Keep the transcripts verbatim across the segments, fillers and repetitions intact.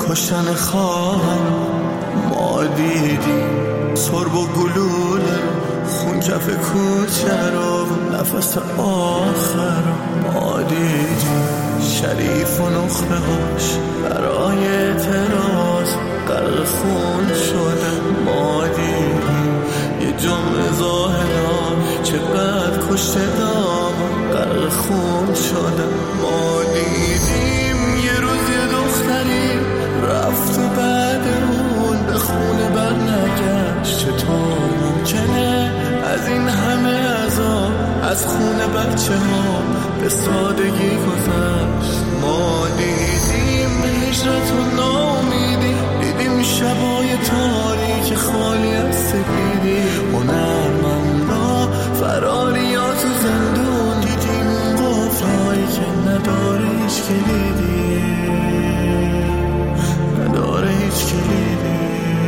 کشتن خواهم ما دیدیم، سرب و گلوله خون کف کوچه رو، نفس آخر ما دیدیم، شریف و نخبه هاش برای اعتراض غرق خون شدن ما دیدیم، یه جمعه زاهدان چقدر کشته دام غرق خون شدن ما دیدیم، یه روز یه دختری رفت و بعد اون به خونه بر نگشت، چطور ممکنه از این همه عذاب از خونه بچه ها به سادگی گذشت ما دیدیم، هجرت و ناامیدی دیدیم، شبای تاریک خالی از سپیدی، هنرمندا فراریا تو زندون دیدیم، قفلایی که نداره هیچ کلیدی، نداره هیچ کلیدی،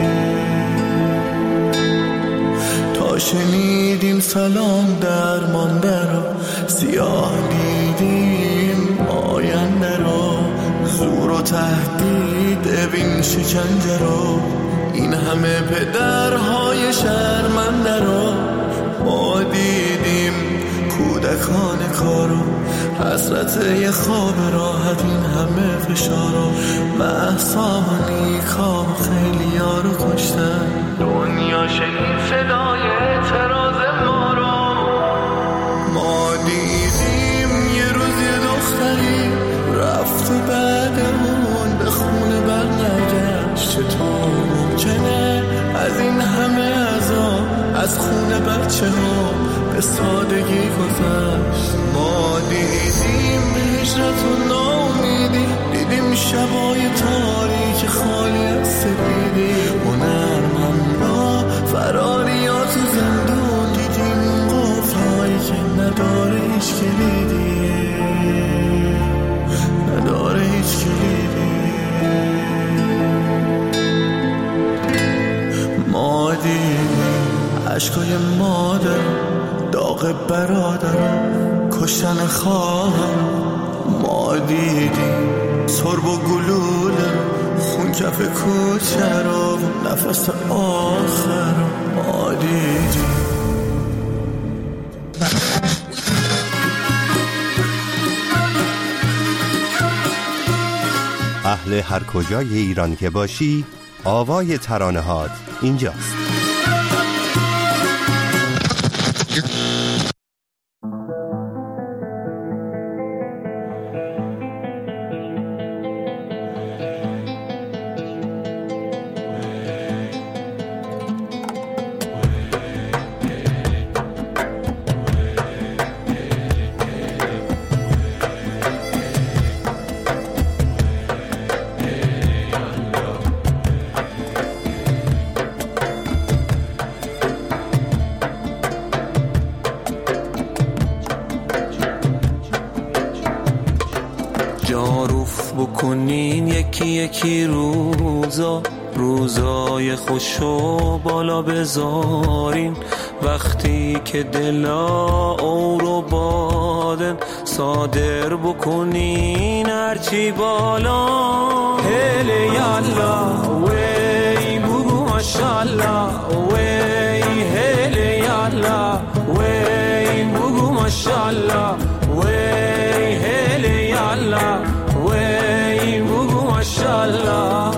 تا شنیدیم سلام درمانده رو، سیاه دیدیم آینده رو، زور و تهدید اوین شکنجه رو، این همه پدرهای شرمنده رو ما دیدیم، کودکان کارو حسرت یه خواب راحت، این همه فشارو، مهسا و نیکا خیلی ها رو کشتن، دنیا شنید صدای اعتراض ما رو ما دیدیم، یه روز یه دختری رفت و بعد اون به خونه بر نگشت، چطور ممکنه از این همه عذاب از خونه بچه ها به سادگی گذشت ما دیدیم، هجرت و ناامیدی دیدیم، شبای تاریک خالی از سپیدی، هنرمندا فراریا تو زندون دیدیم، قفلایی که نداره هیچ کلیدی، نداره هیچ کلیدی ما دیدیم، عشقای مادر داغ برادرم کشتن خواهم ما دیدیم، سرب و گلوله خون کف کوچه رو، نفس آخر ما دیدیم. اهل هر کجای ایران که باشی، آوای ترانه‌هات اینجاست. جاروف بکنین یکی یکی روزا، روزای خوشو بالا بذارین، وقتی که دلا اورو بادن صادر بکنین هرچی بالا، هلی یالا وی بگو ماشالله، وی هلی یالا وی بگو ماشالله، وی هلی یالا وی بگو ماشالله.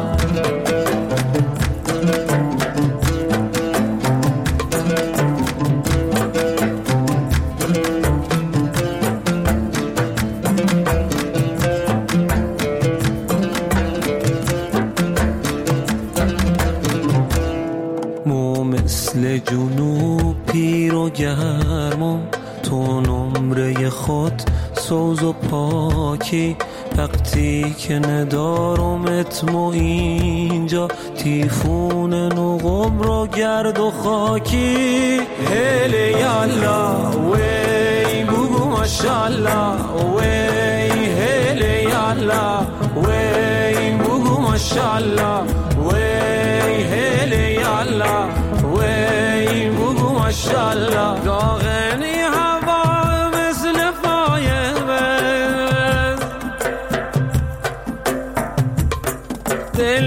مو مثل جنوب پیر و گرمم، تو نمره خود سوز و پاکی، وقتی که ندارم اتمو اینجا، تیفون نقم رو گرد و خاکی، هلی یالا وی بگو ماشالله، وی هلی یالا وی بگو ماشالله، وی هلی یالا وی بگو ماشالله. داغنی هوا مثل فایقه، دل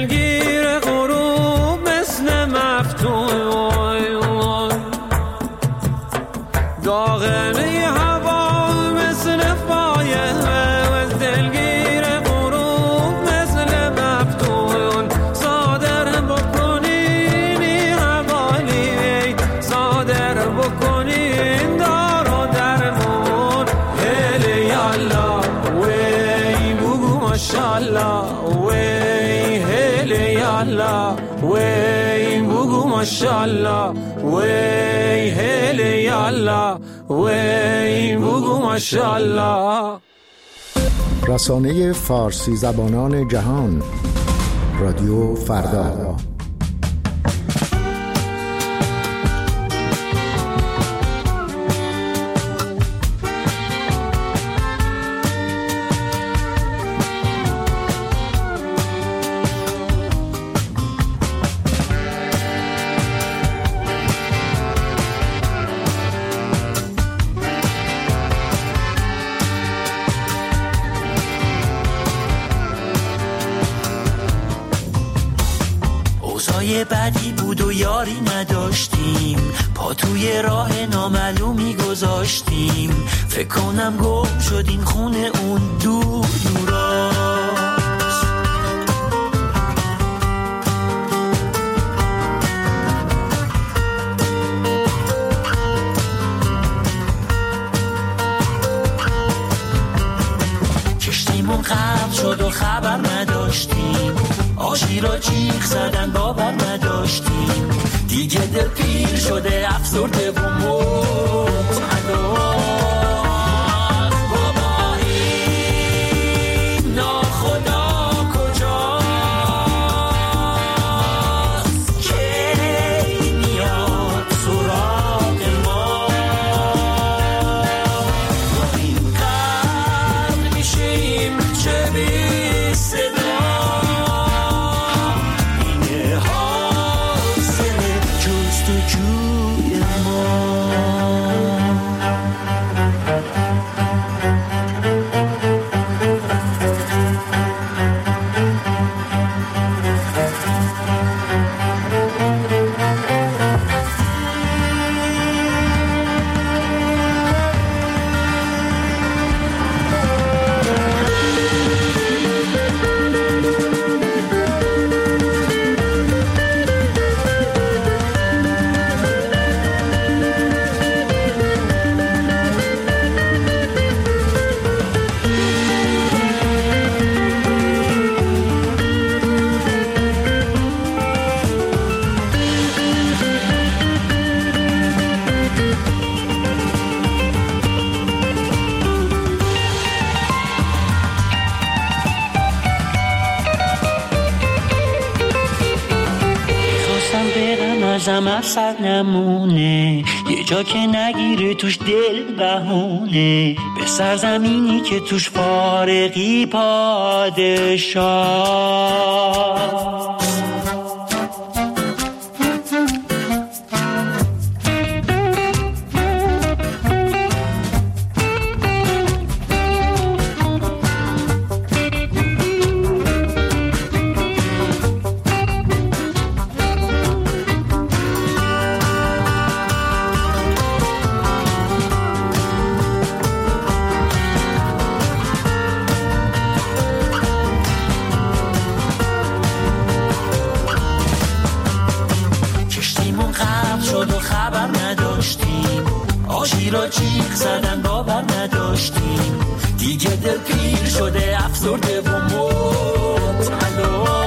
ماشاءالله وی هله یالا وی بگو ماشاءالله. رسانه فارسی زبانان جهان، رادیو فردا. اوضاع بدی بود و یاری نداشتیم، پا توی راه نامعلومی گذاشتیم، فکر کنم گم شدیم خونه اون دور دوراست. کشتیمون غرق شد و خبر نداشتیم، آشی را جیغ زدن باور نداشتیم، دیگه دل پیر شده افسرده و مبتلا. بابا این ناخدا کجاست که میاد سراغ ما؟ با این قرد میشیم چه بی صدا. زمر سر نمونه، یه جا که نگیره توش دل بهونه، به سرزمینی که توش فارغی پادشاه. آشی را جیغ زدن باور نداشتیم، دیگه دل پیر شده افسرده و مبتلا.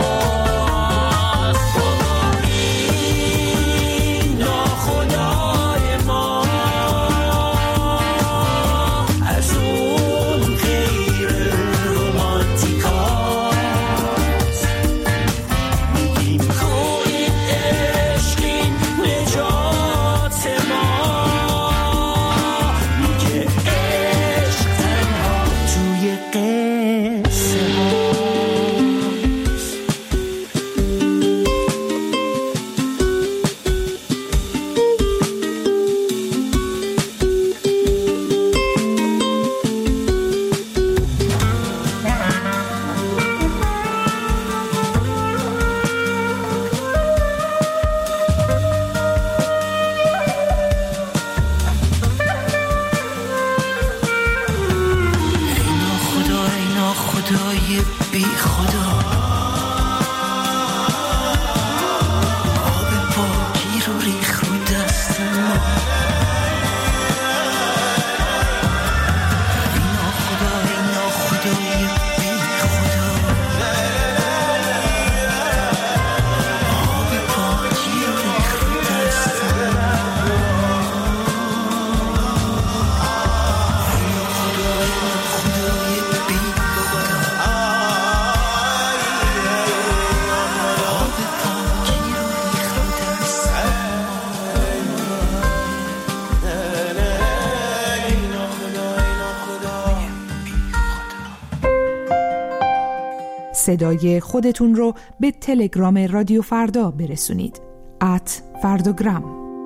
صدای خودتون رو به تلگرام رادیو فردا برسونید. ات فرداگرام.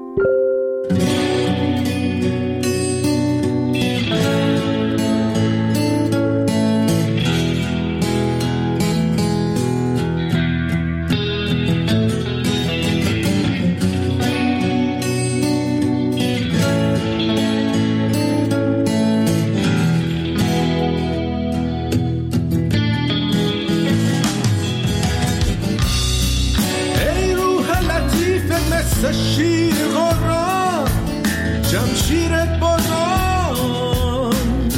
شیر غران جمشیر بازان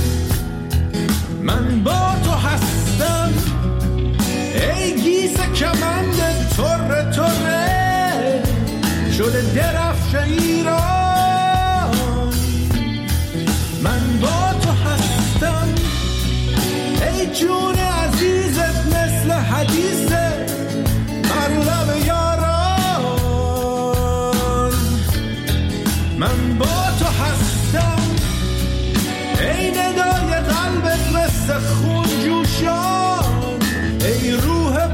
من با تو هستم ای گیس کمند تره تره شده درفش ایران من با تو هستم ای جون عزیزت مثل حدیثه مرلب یاران من با تو هستم ای ندای قلبت مثل خون جوشان ای روح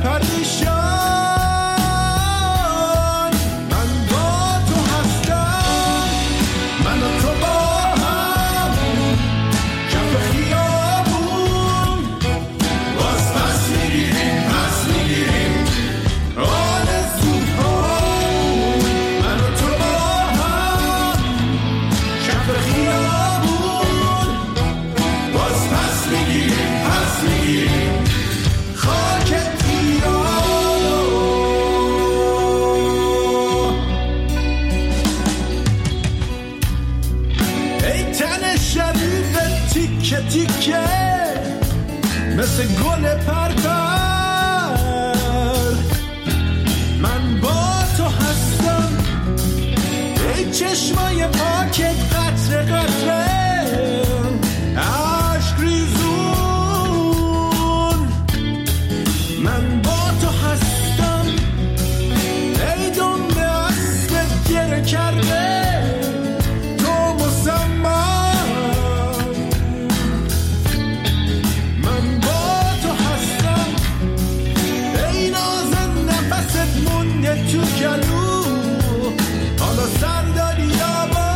پریشان من با تو هستم من و تو با هم کف خیابون باز پس میگیریم پس میگیریم آرزوها من و تو با هم کف خیابون باز پس میگیریم پس میگیریم خاک ایران ای تن شریف تیکه تیکه مثل گل پرپر من با تو هستم ای چشمای پاکت قطره قطره عشق ریزون من با تو هستم ای دنبه اسب گره کرده تو مسمم من با تو هستم ای نازن نفست مونده تو گلو حالا سر داری یا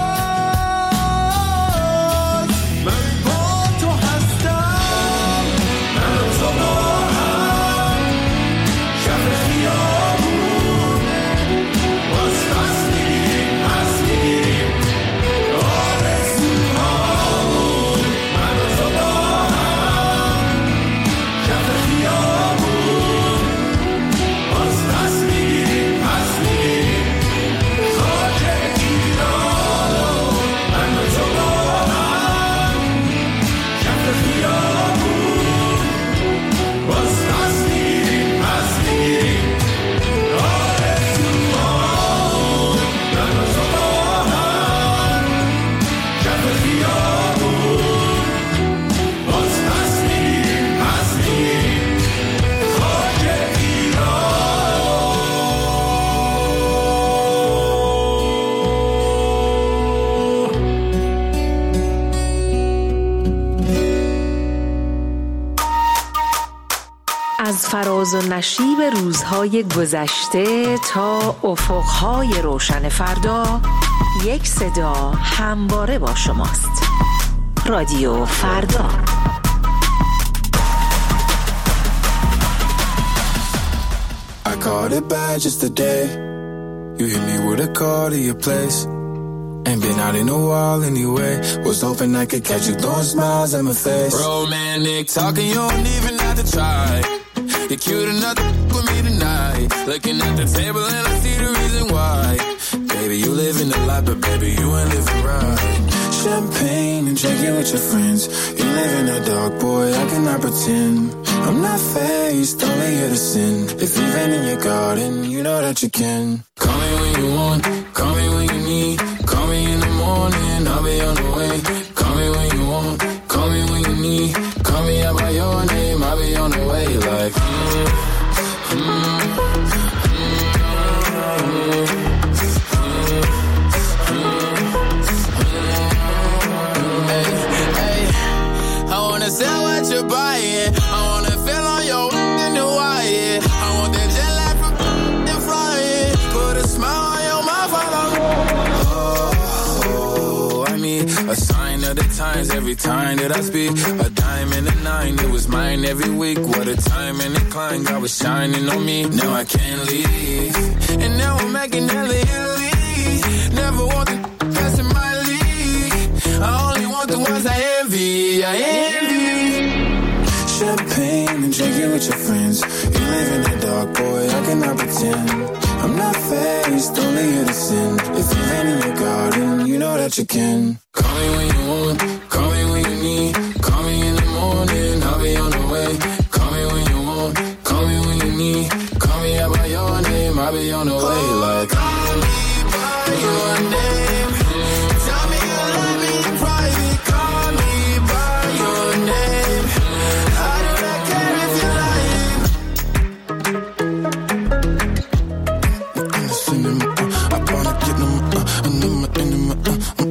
باز من با تو هستم من و تو با هم کف خیابون باز پس میگیریم پس میگیریم آرزوهامون من و تو با هم کف خیابون باز پس میگیریم پس میگیریم خاک ایران من و تو با هم کف خیابون باز پس میگیریم پس میگیریم آرزوهامون من و تو با هم کف خیابون باز پس میگیریم پس میگیریم خاک از فراز و نشیب روزهای گذشته تا افقهای روشن فردا، یک صدا همواره با شماست. رادیو فردا. I caught it bad just today. You hit me with a call to your place. Ain't been out in a while anyway. Was hoping I could catch you throwing smiles at my face. Romantic talking, you don't even have to try. You're cute enough to f- with me tonight. Looking at the table and I see the reason why. Baby, you living the life, but baby, you ain't living right. Champagne and drinking with your friends. You live in the dark, boy, I cannot pretend. I'm not faced, only here to sin. If you've been in your garden, you know that you can. Call me when you want, call me when you need. Call me in the morning, I'll be on the way. Call me when you want, call me when you need. Call me out by your name, I'll be on the way. Like, mm, mm, mm, mm, hey, hey, I wanna sell what you're buying. I wanna feel on your in the wild. of the times, every time that I speak, a dime and a nine, it was mine every week. What a time and a climb, God was shining on me. Now I can't leave, and now I'm making hella Italy. Never want the best in my league. I only want the ones I envy. I envy. Champagne and drinking with your friends. You live in the dark, boy, I cannot pretend. I'm not faced, only here to sin. If you've been in your garden, you know that you can. Call me when you want, call me when you need. Call me in the morning, I'll be on the way. Call me when you want, call me when you need. Call me out by your name, I'll be on the way. Like, call me by your name. Tell me you love me in private. Call me by your name. I do not care if you're lying. I wanna get them, uh, and them, and them, uh,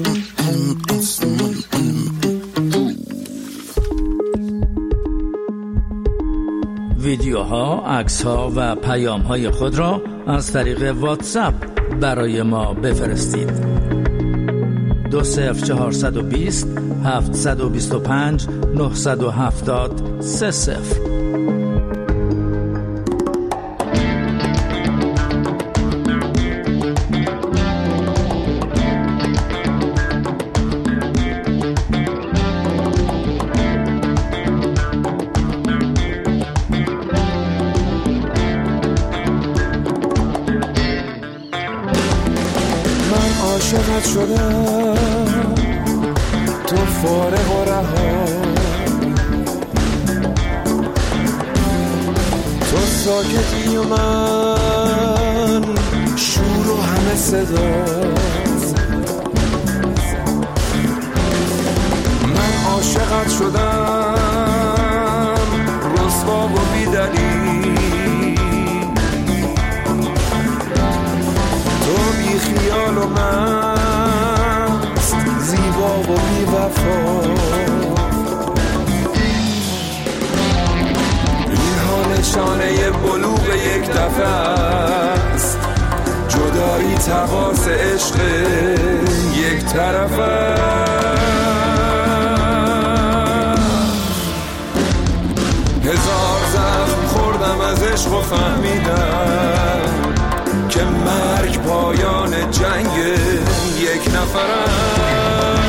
ویدیوها، عکس‌ها و پیام‌های خود را از طریق واتساپ برای ما بفرستید. دو صفر چهارصد و بیست هفتصد و بیست و پنج نهصد و هفتاد سه صفر. عاشقت شدم تو فارغ و رها، تو ساکتی و من شور و همه صدا. من عاشقت شدم رسوا و بی‌دلیل، تو بی خیال و مست، زیبا و بی وفا. اینها نشانه بلوغ یک دفعه است، جدایی تقاص عشق یک طرف است. هزار زخم خوردم از عشق و فهمیدم که مرگ پایان جنگ یک نفر است.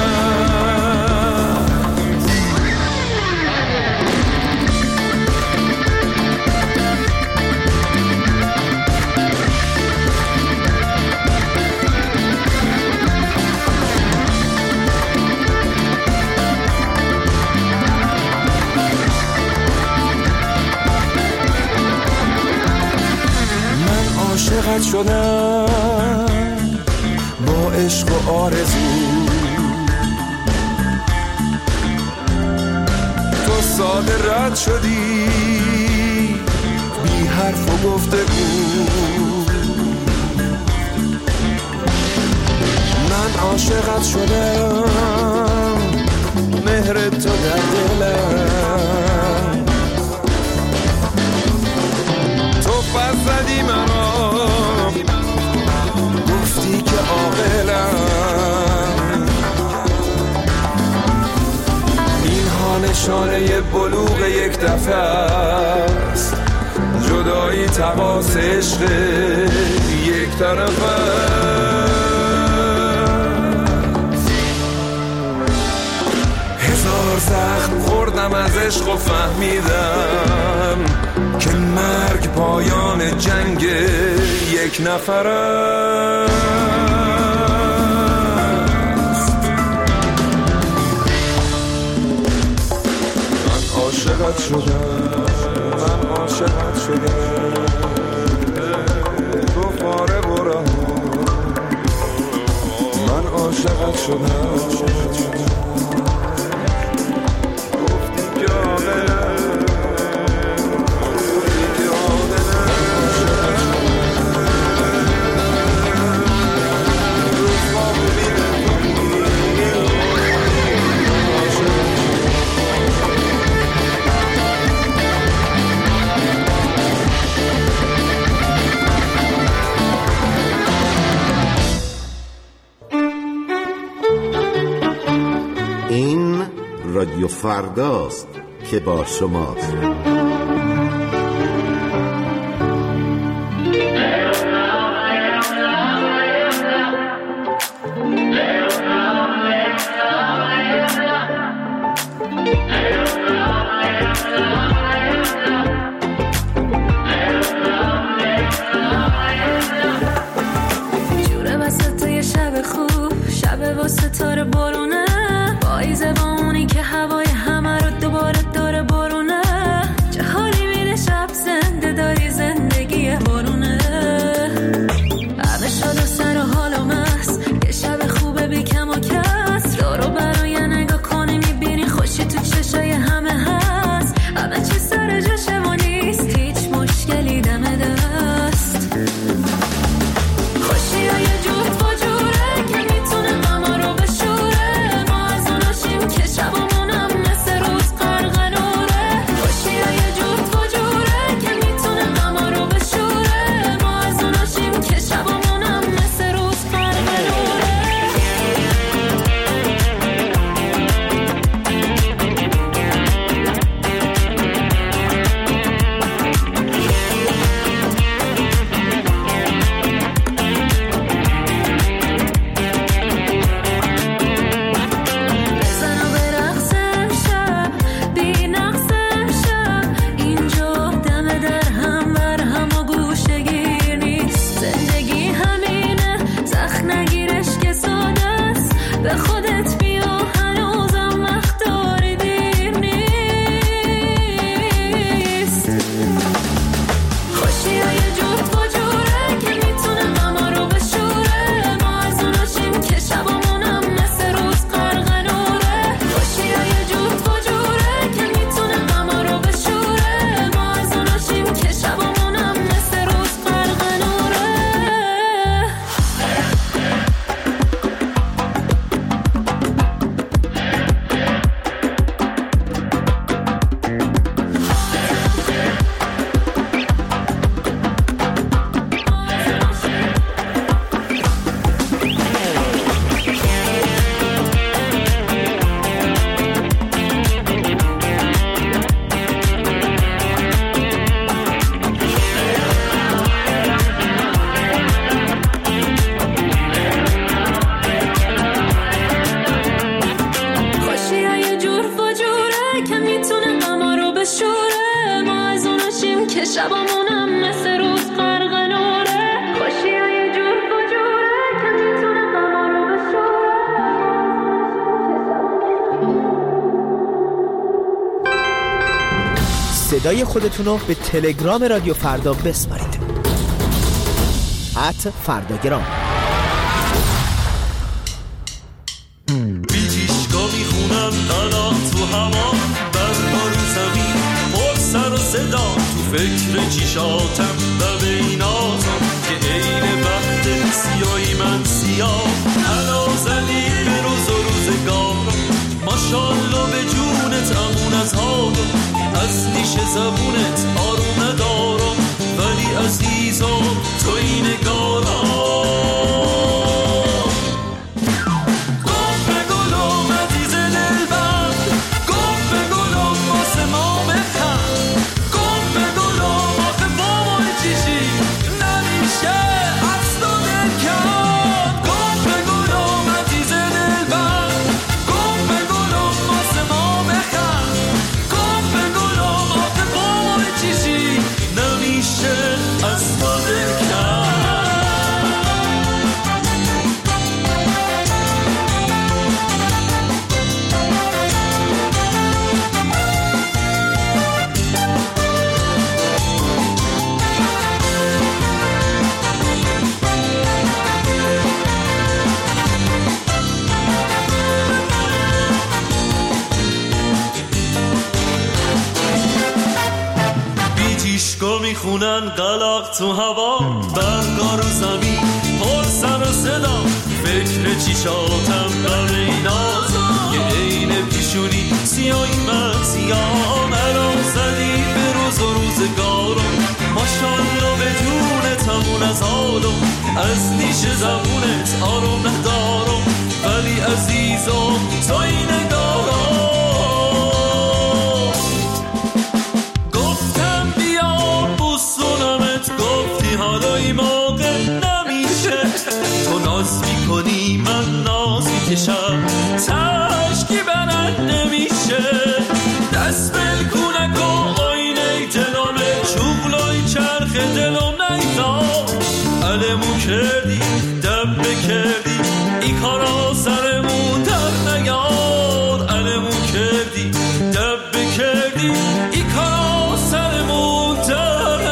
عاشقت شدم با عشق و آرزو، تو ساده رد شدی بی حرف و گفتگو. من عاشقت شدم مهر تو در دلم، تو پس زدی مرا گفتی که عاقلم. اینها نشانه بلوغ یک دفعه است، جدایی تقاص عشق یک طرف است. هزار زخم خوردم از عشق و فهمیدم که مرگ پایان جنگ یک نفر است. من عاشقت شدم، من عاشقت شدم تو فارغ و رها. من عاشقت شدم گفتی که عاقلم. رادیو فرداست که با شماست. جوره وسط یه شب خوب، شب با ستاره بارونه، پاییزه با اونی که هوای همه رو دوباره داره بارونه. چه حالی میده شب زنده داری زندگی بارونه. همه شاد و سر و حال و مست، یه شب خوبه بی کم و کس. رو رو برای نگاه کنی میبینی خوشی تو چشای همه هست. همه چی سر جاشه و نیست هیچ مشکلی دم دست. خوشی های جور و جوره که میتونه غما رو بشوره. ما از اوناشیم که شبامونم مثل روز غرق نوره. خوشی های جور و جوره که میتونه غما رو بشوره. ما از اوناشیم که شبامونم مثل روز غرق نوره. بزن و برقص امشب، بی نقص امشب. اینجا دم در هم بر هم و گوشه گیر نیست. زندگی همینه، سخت نگیرش که ساده است. به خودت بیا هنوزم وقت داری دیر نیست. خوشی های جفت و جوره که میتونه غما رو بشوره. ما از اوناشیم که شبامونم مثل روز غرق نوره. خوشی های جفت و جوره که میتونه غما رو بشوره. ما از اوناشیم که شبامونم مثل روز غرق نوره. خوشی های جور و جوره که میتونه غما رو بشوره. ما از اوناشیم که شبامونم مثل روز غرق نوره. خوشی های جور و جوره که میتونه غما رو بشوره. صدای خودتون رو به تلگرام رادیو فردا بسپارید. ات فرداگرام. بیتیشگا میخونم الان تو هوا، برها رو زمین پر سر و صدا. تو فکر چیشاتم و بیناتم که عین وقت سیایی من سیاه. حالا زدی به روز و روزگارم، ماشالله به جونت امون از حالم. از نیش زبونت آروم ندارم، ولی عزیزم تو این نگارم. میخونن قلق تو هوا، برگار و زمین پر سر و صدا. فکر چیشاتم بر اینازم، یه عین پیشونی سیایی من سیاه. مرا زدی به روز و روزگارم، ماشالله به جونتمون از حالم. از نیش زبونت آروم ندارم، ولی عزیزم توی نگارم. تو ناز میکنی من ناز میکشم تشکی برنده میشه دست بلکو نکن آینه دلامه چوغلای چرخ دلم نیزا علمو کردی دبه کردی ای کارا سرمون در نیار علمو کردی دبه کردی ای کارا سرمون در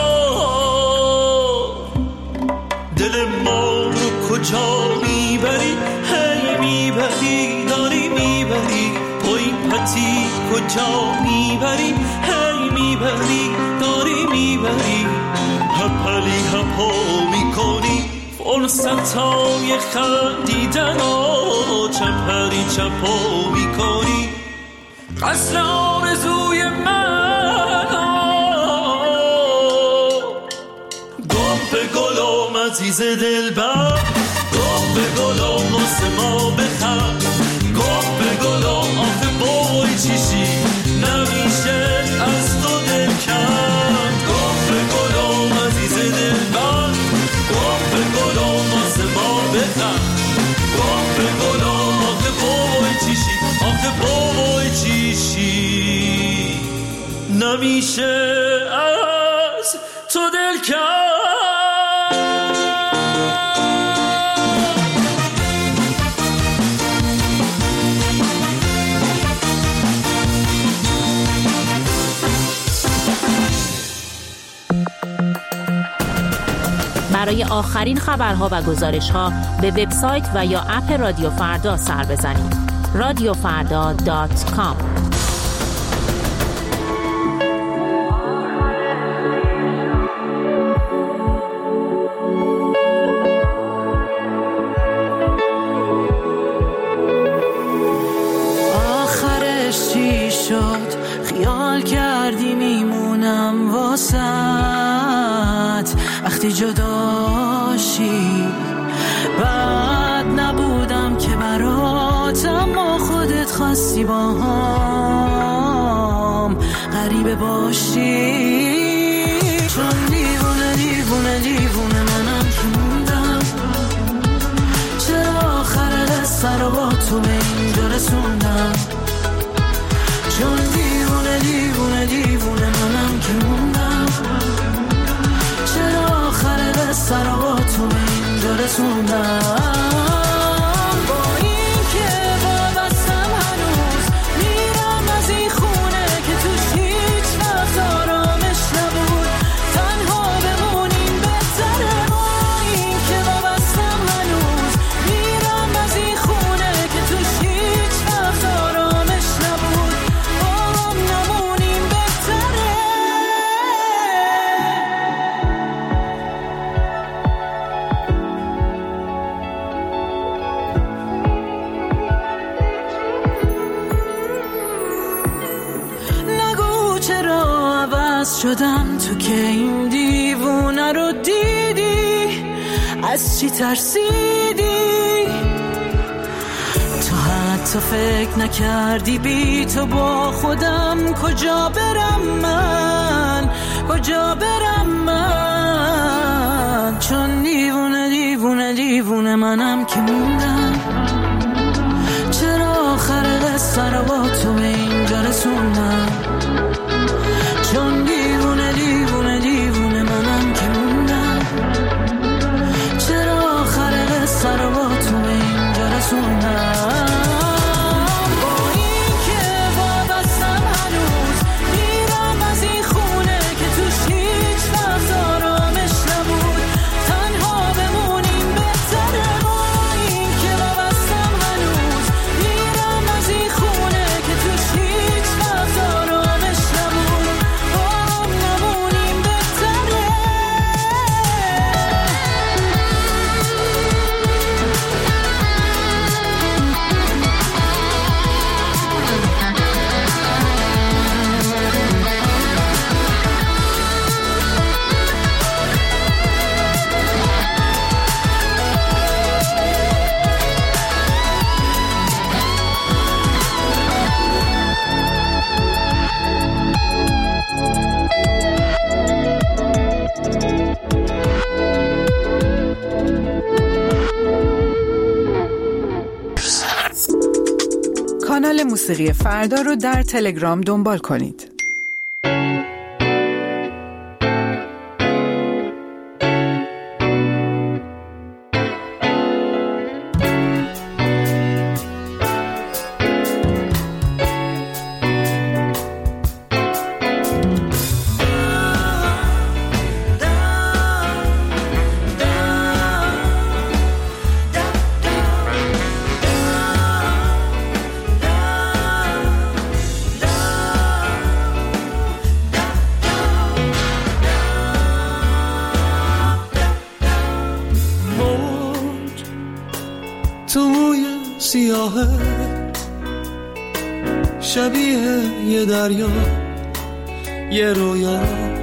نیار دل ما رو کجا میبری هی میبری داری میبری پایین پتی کجا میبری هی میبری داری میبری هپلی هپا میکنی فرصتای خندیدن ها چپری چپا میکنی قصر آرزوی من گم به گلام عزیز دلبر گم به گلام واسه ما بخند گم به گلام آخه بای چیشی نمیشه از تو دل کند گم به گلام عزیز دلبر گم به گلام واسه ما بخند گم به گلام آخه بای چیشی آخه بای چیشی نمیشه از تو دل کند برای آخرین خبرها و گزارش‌ها به وبسایت و یا اپ رادیو فردا سر بزنید. رادیو فردا دات کام. آخرش چی شد خیال کردی میمونم واسط وقتی جداشی بعد نبودم که برات اما خودت خواستی با هم غریبه باشی چون دیوونه دیوونه دیوونه منم که موندم چرا آخر قصه رو با تو به اینجا رسوندم چون دیوونه دیوونه دیوونه منم که موندم چرا آخر قصه رو با تو به اینجا رسوندم با این که وابستم هنوز میرم از این خونه که توش هیچ وقت آرامش نبود تنها بمونیم بهتره با این که وابستم هنوز میرم از این خونه که توش هیچ وقت آرامش نبود با هم نمونیم بهتره شدم تو که این دیوونه رو دیدی از چی ترسیدی تو حتی فکر نکردی بی تو با خودم کجا برم من کجا برم من چون دیوونه دیوونه دیوونه منم که موندم چرا آخر قصه رو با تو به اینجا رسوندم چون دیوونه دیوونه دیوونه منم که موندم چرا آخر قصه رو با تو به اینجا رسوندم با این که وابستم هنوز میرم از این خونه که توش هیچ وقت آرامش نبود تنها بمونیم بهتره با این که وابستم هنوز میرم از این خونه که توش هیچ وقت کانال موسیقی فردا رو در تلگرام دنبال کنید. شبیه یه دریا یه رویا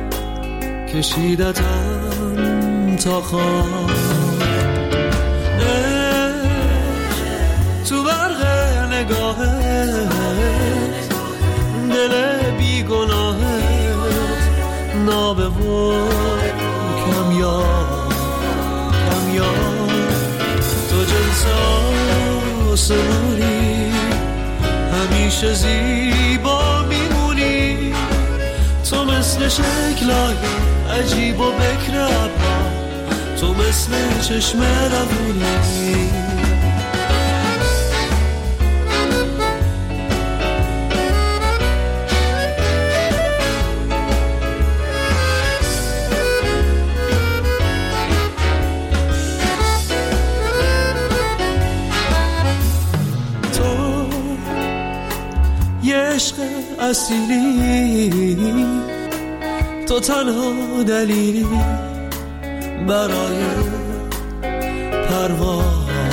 کشیدتم تا خواب تو برق نگاهت دل بیگناهت نابه و کمیاب کمیاب تو جنس آسمانی همیشه زیبا میمونی تو مثل شکلای عجیب و بکر ابرا تو مثل چشم روونی عشق اصیلی تو تنها دلیلی برای پرواز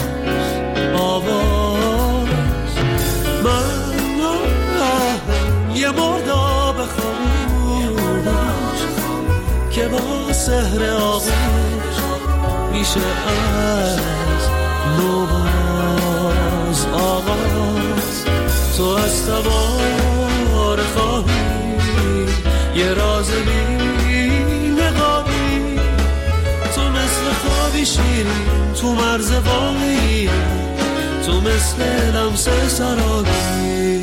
آواز من یه مرداب خاموش که با سحر آغوش میشه از نوباز آغاز تو از تبار خواهی یه راز بی نقابی تو مثل خوابی شیرین تو مرز واقعی تو مثل لمس سرابی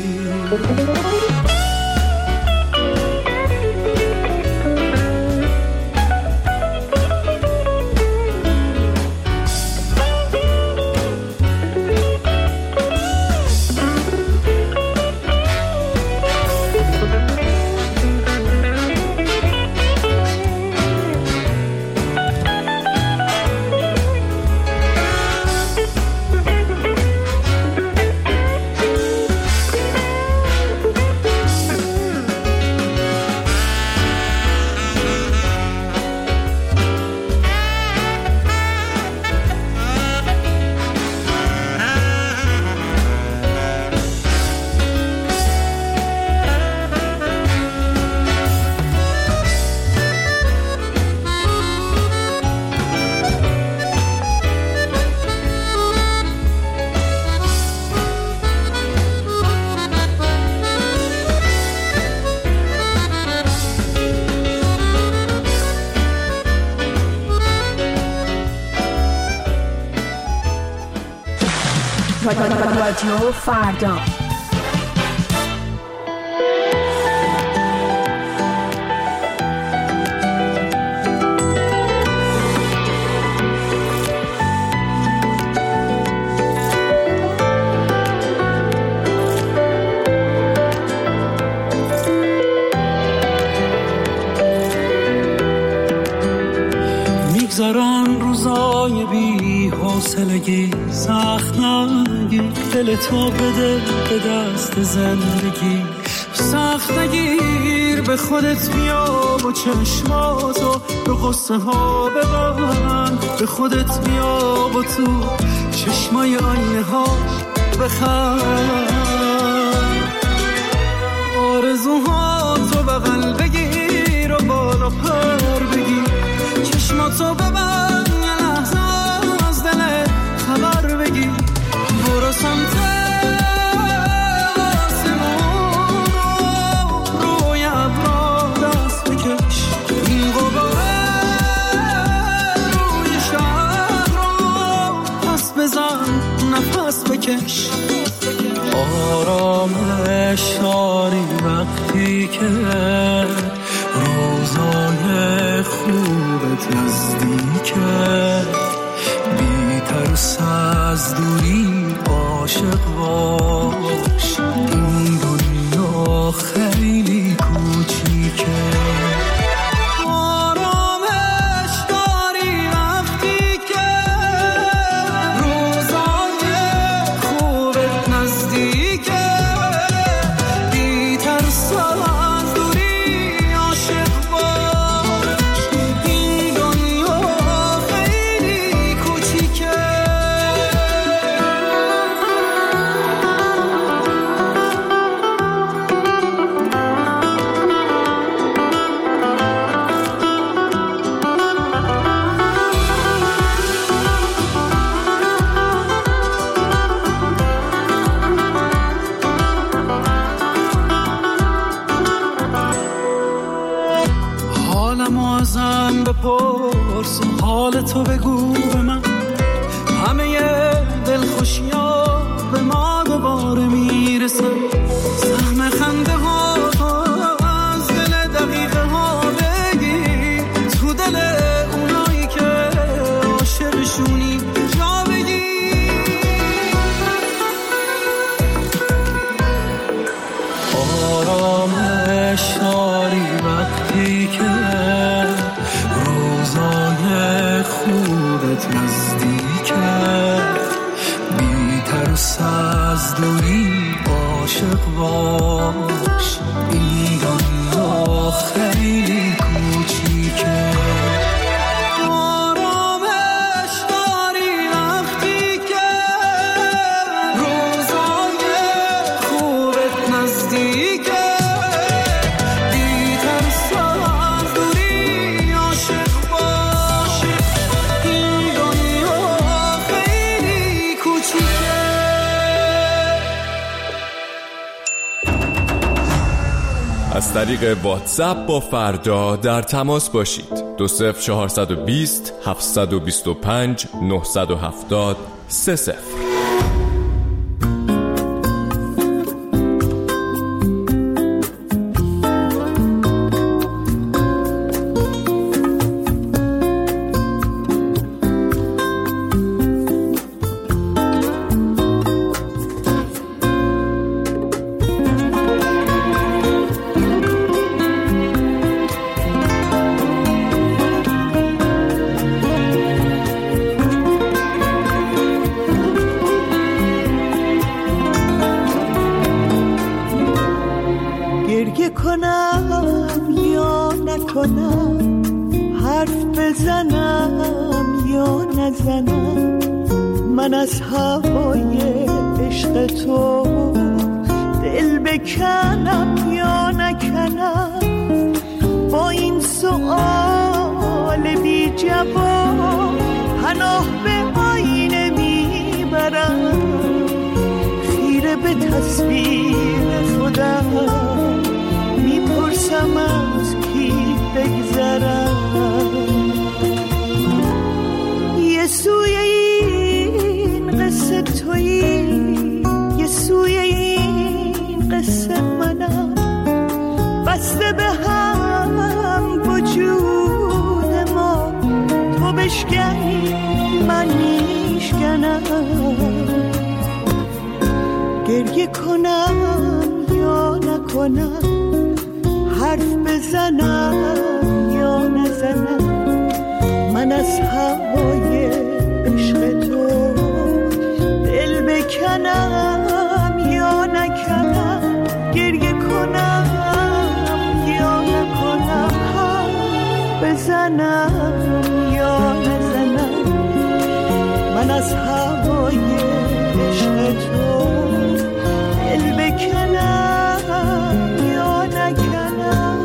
رادیو فردا میگذران روزای بی حوصلگی سخت نگیر دل تو بده به دست زندگی سخت نگیر به خودت بیا و چشماتو به قصه ها ببند به خودت بیا و تو چشمای آینه ها بخند آرزوهاتو بغل بگیر و بالا پر بگیر چشماتو ببند یه لحظه از دلت خبر بگیر برو سمت آسمون روی ابرا دست بکش این غباره روی شهر رو پس بزن نفس بکش آرامش داری وقتی که روزای خوبت نزدیکه، بی ترس از دوری عاشق باش، این دنیا خیلی کوچیکه. بپرس حال تو بگو به من، همه دلخوشی‌ها به ما دوباره میرسن، سهم خنده ها از دل دقیقه ها بگیر، تو دل اونایی که عاشقشونی جا بگیر. آرامش داری وقتی که خوبت نزدیکه، بی ترس از دوری عاشق باش، این دنیا خیلی کوچیکه. آرامش داری وقتی که روزای خوبت نزدیکه، از طریق واتساپ با فردا در تماس باشید. دو صفر چهارصد و بیست هفتصد و بیست و پنج نهصد و هفتاد سه صفر. کنم یا نکنم، حرف بزنم یا نزنم، من از هوای عشق تو دل بکنم یا نکنم، با این سؤال بی جواب پناه به آینه میبرم، خیره به تصویر خودم میپرسم از کی بگذرم، یه سوی این قصه تویی، یه سوی این قصه منم، بسته به هم وجود ما، تو بشکنی من میشکنم، گریه کنم یا نکنم، حرف بزنم یا نزنم، من از هوای عشق تو دل بکنم یا نکنم، گریه کنم یا نکنم، حرف بزنم یا نزنم، من از هوای عشق تو دل بکنم یا نکنم.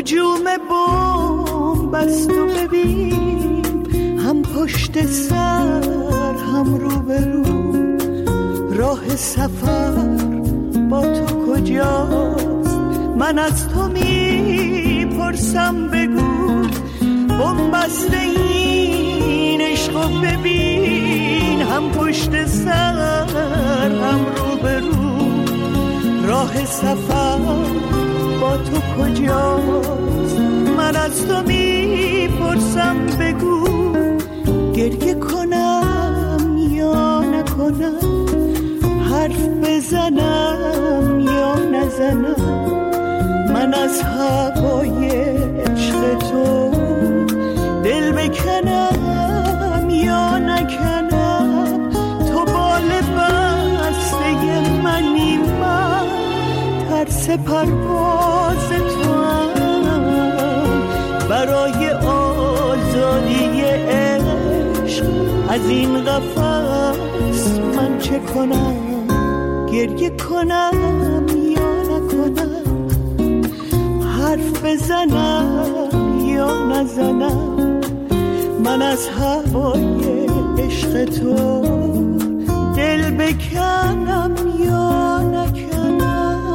هجوم بمب است و ببین هم پشت سر هم رو به رو، راه سفر با تو کجاست؟ من از تو میپرسم بگو، بمب است این عشق ببین هم پشت سر هم رو به رو، راه سفر با تو کجاست؟ من از تو میپرسم بگو، گریه کنم یا نکنم، حرف بزنم یا نزنم، من از هوای عشق تو دل بکنم یا نکنم، تو بال بسته منی، من ترس پرواز تو هم، برای آزادی عشق از این قفس من چه کنم؟ گریه کنم یا نکنم، حرف بزنم یا نزنم، من از هوای عشق تو دل بکنم یا نکنم.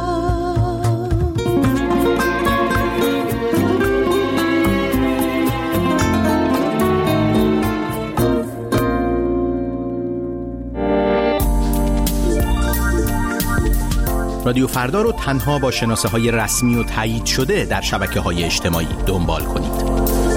رادیو فردا رو تنها با شناسه های رسمی و تایید شده در شبکه های اجتماعی دنبال کنید.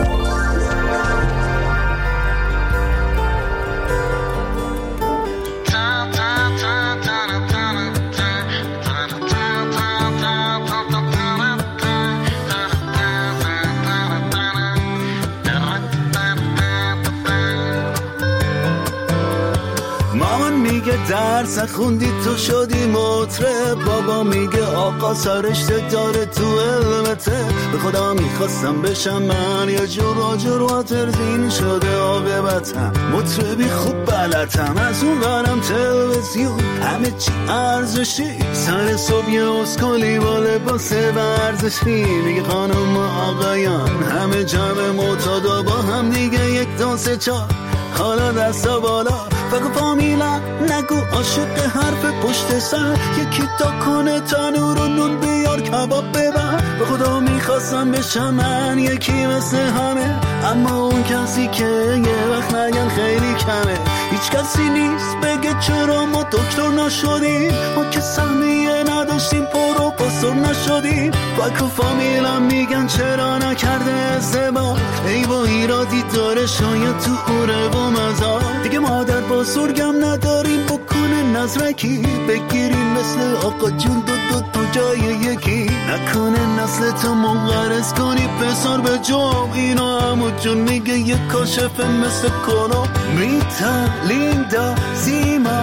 درس خوندی تو شدی مطرب، بابا میگه آقا سرشته داره تو علمته، به خدا میخواستم بشم من یه جور آجر واترزین شده عاقبتم، مطربی خوب بلدم از اون برم تلویزیون همه چی ارزشی، سر صبح یه اسکولی با لباس ورزشی، میگه خانم و آقایان همه جمع معتادا با هم دیگه یک دو سه چار، حالا دستا بالا فقط فامیلا نگو عاشق حرف پشت سر، یکی تا کنه تنور و نون بیار کباب ببر، به خدا میخواستم بشم من یکی مثل همه، اما اون کسی که یه وقت نگن خیلی کمه، هیچ کسی نیست بگه چرا ما دکتر نشدیم، ما که سهمیه نداشتیم پرو پاسور نشدیم، باکو فامیلم میگن چرا نکرده ازدواج، ای با ایرادی داره شاید تو اوره و مزار، دیگه مادر بزرگم نداریم بکنه نظرکی، بگیریم مثل آقا جون دو دو تو جای یکی، نکنه نسل تو منقرض کنی پسر به جام، اینا همو جون میگه یه کاشفه مثل کلو، میتا لیندا سیما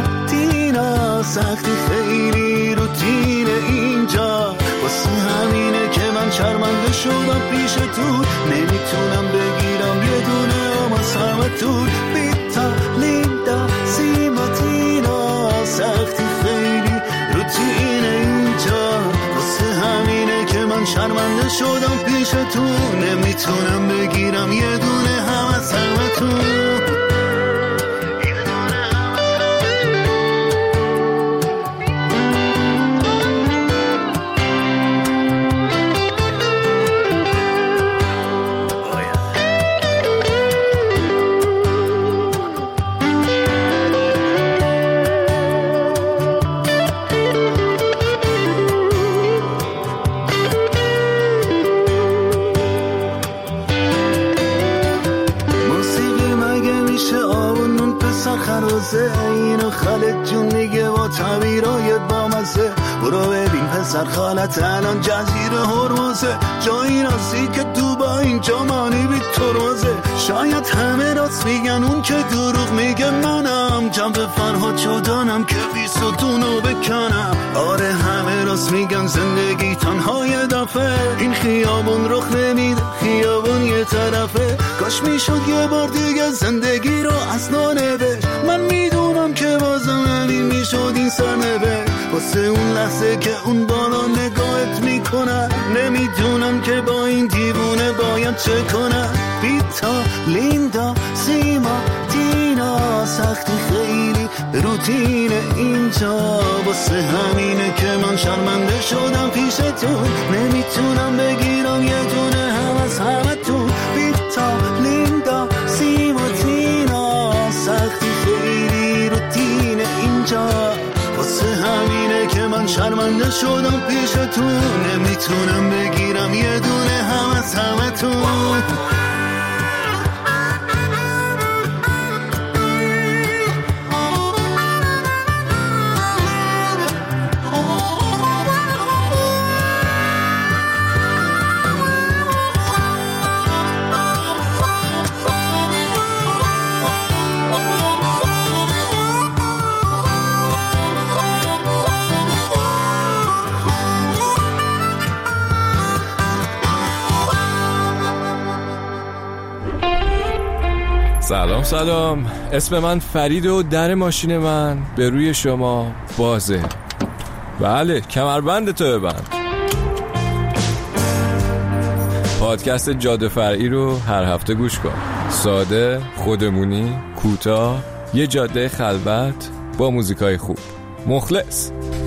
تینا، سختی خیلی روتین اینجا، واسه همینه که من شرمنده شدم پیش تو، نمیتونم بگیرم یه دونه هم از همه تون، میتا لیندا سیما تینا، سختی خیلی روتین اینجا، واسه همینه که من شرمنده شدم پیش تو، نمیتونم بگیرم یه دونه هم از همه تون. اینو خالد جون میگه با تعبیرای بامزه، برو ببین پسر خالت الان جزیره هرمزه، جایی راستی که تو با اینجا مانی بی تروزه، شاید همه راست میگن اون که دروغ میگه منم، جنب فرهاد شدنم که بیستونو بکنم، آره همه راست میگن زندگی تنها یه دفعه، این خیابون رخ نمیده خیابون یه طرفه، کاش میشد یه بار دیگه زندگی رو از نو نوشت، من میدونم که بازم همین میشد این سرنوشت، واسه اون لحظه که اون بالا نگاهت میکنم کنم، نمیدونم که با این دیوونه باید چه کنم. بیتا، لیندا، سیما، دینا، سختی خیلی روتین اینجا، واسه همینه که من شرمنده شدم پیشتون، نمیتونم بگیرم یه دونه هم از همتون. بیتا، لیندا، سیما، دینا، سختی خیلی روتین اینجا، واسه همینه که من شرمنده شدم پیشتون، نمیتونم بگیرم یه دونه هم از همتون. سلام سلام، اسم من فرید و در ماشین من به روی شما بازه. بله، کمربندتو ببند. پادکست جاده فرعی رو هر هفته گوش کن. ساده، خودمونی، کوتاه، یه جاده خلوت با موزیکای خوب. مخلص.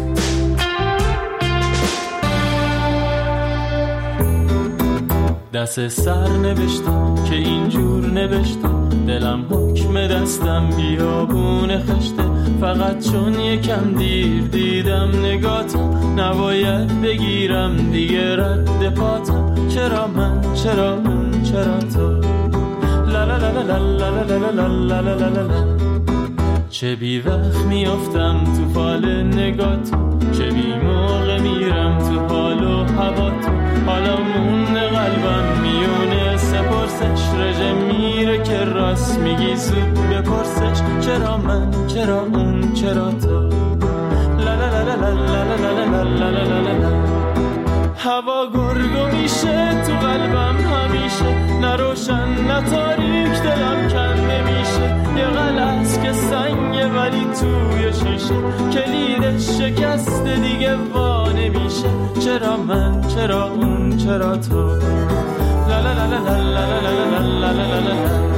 دست سر نوشتم که اینجور نوشتم، دلم حکم دستم بیابون خشته، فقط چون یکم دیر دیدم نگاتم، نباید بگیرم دیگه رد پاتم. چرا من، چرا اون، چرا تو، لا لا لا لا لا لا لا لا لا لا لا. چه بی وقت میافتم تو فال نگاتم، چه بی موقع میرم تو حال و هواتم، حالا مون قلبم میونه سپرسش، رژه میره که راست میگی زود بپرسش. چرا من، چرا اون، چرا تو، لا لا لا لا لا لا لا لا لا لا لا. هوا گرگو میشه تو قلبم همیشه، نه روشن نه تاریک دلم کنده میشه، یه غلط که سنگه ولی توی شیشه، کلیدش شکسته دیگه وا نمیشه. چرا من، چرا اون، چرا تو، لا لا لا لا لا لا لا لا لا لا لا.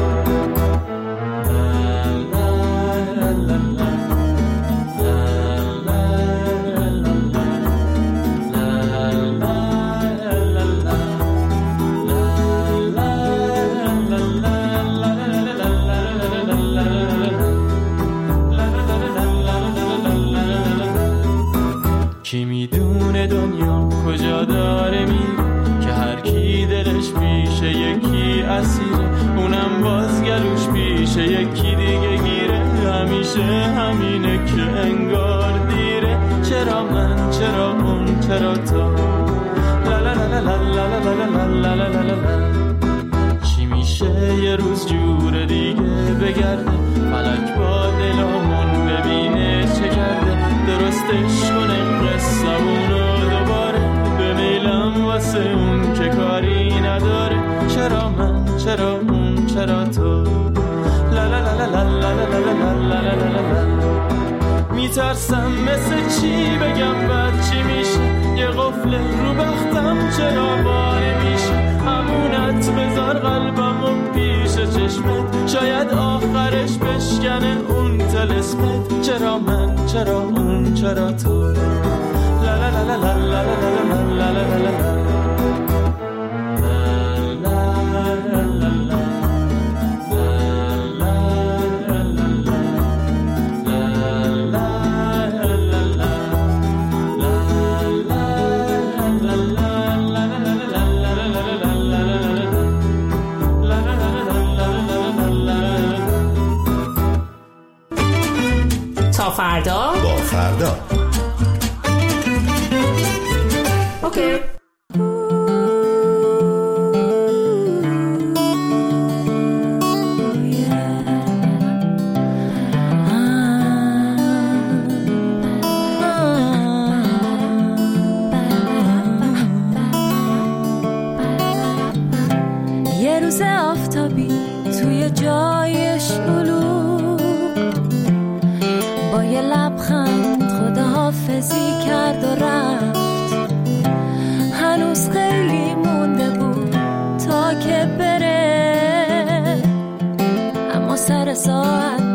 کی میدونه دنیا کجا داره میره، که هر کی دلش پیشه یکی اسیره، اونم باز گلوش پیشه یکی دیگه گیره، همیشه همینه که انگار دیره. چرا من، چرا اون، چرا تو، لا لا لا لا لا لا لا لا لا لا. چی میشه یه روز جور دیگه بگرده، فلک با دلمون ببینه چه کرده، درستش کنه قصه‌مونو دوباره، به میلم واسه اون که کاری نداره. چرا من، چرا اون، چرا تو، لا لا لا لا لا لا لا لا لا لا. میترسم مثل چی بگم بعد چی میشه، یه قفل رو بختم چرا باره میشه، همونت بذار قلبم و پیش چشمت، شاید آخرش بشکنه اون تلسمت. چرا من، چرا اون، چرا تو، لا لا لا لا لا لا لا لا لا لا. تا فردا با فردا. اوکی. یه روز آفتابی توی جای شلوغ، با یه لبخند خداحافظی کرد و رفت. که بره، اما سر ساعت